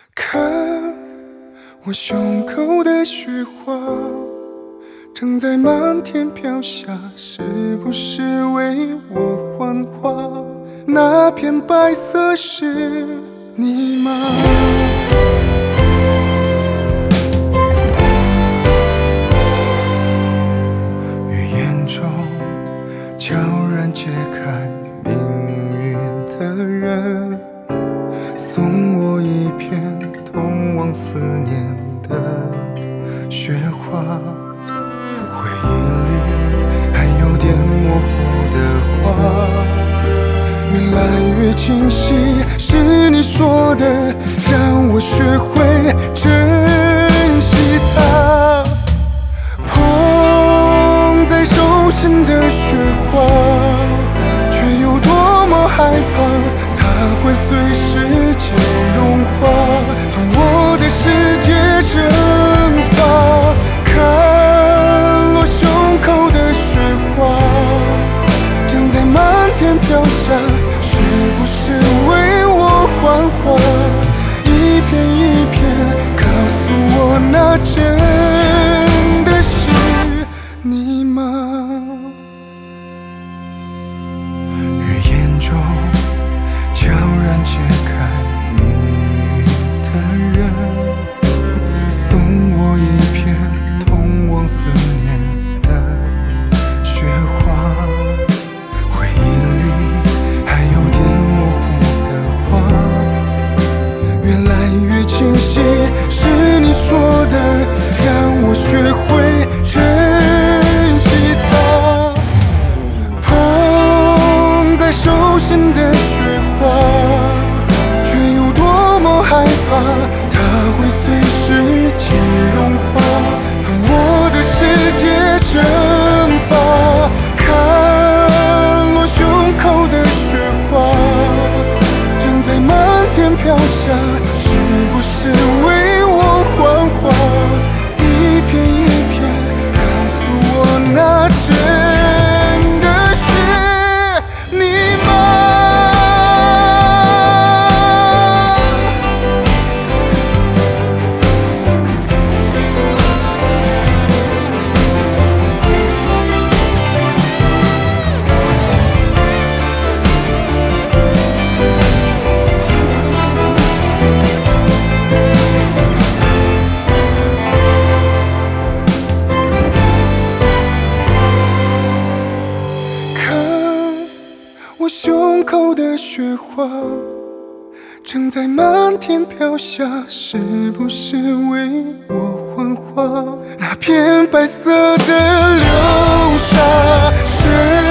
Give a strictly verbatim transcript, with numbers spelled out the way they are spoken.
看我胸口的雪花，正在漫天飘下，是不是为我幻化？那片白色是你吗？语言中悄然揭开命运的人，送我一片通往思念的雪花。回忆里还有点模糊的话，越来越清晰，是你说的，让我学会珍惜它。捧在手心的雪花，却有多么害怕，它会随时间融化，从我的世界蒸发。看落胸口的雪花，正在漫天飘下，是不是为我幻化？一片一片告诉我，那真的是你吗？语言中悄然揭开命运的人，送我一片通往思念的雪花。回忆里还有点模糊的话，越来越清晰，是你说的，让我学会珍惜它。捧在手心的雪花，却有多么害怕，它会随时间融化，从我的世界蒸发。看落胸口的雪花，正在漫天飘下，是不是为我幻化？一片一片告诉我，那真的是你吗？我胸口的雪花，正在漫天飘下，是不是为我幻化？那片白色的流沙，是